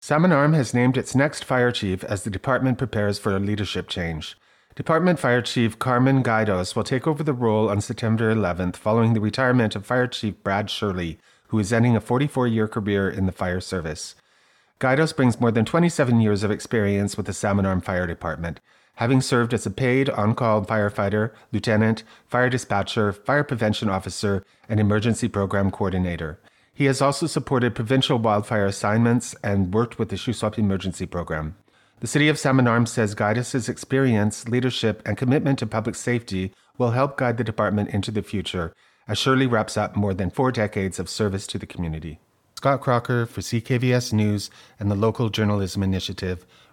Salmon Arm has named its next fire chief as the department prepares for a leadership change. Department Fire Chief Carmen Gaidos will take over the role on September 11th following the retirement of Fire Chief Brad Shirley, who is ending a 44-year career in the fire service. Gaidos brings more than 27 years of experience with the Salmon Arm Fire Department, having served as a paid on-call firefighter, lieutenant, fire dispatcher, fire prevention officer, and emergency program coordinator. He has also supported provincial wildfire assignments and worked with the Shuswap Emergency Program. The City of Salmon Arm says Gaidos' experience, leadership, and commitment to public safety will help guide the department into the future, as Shirley wraps up more than 4 decades of service to the community. Scott Crocker for CKVS News and the Local Journalism Initiative,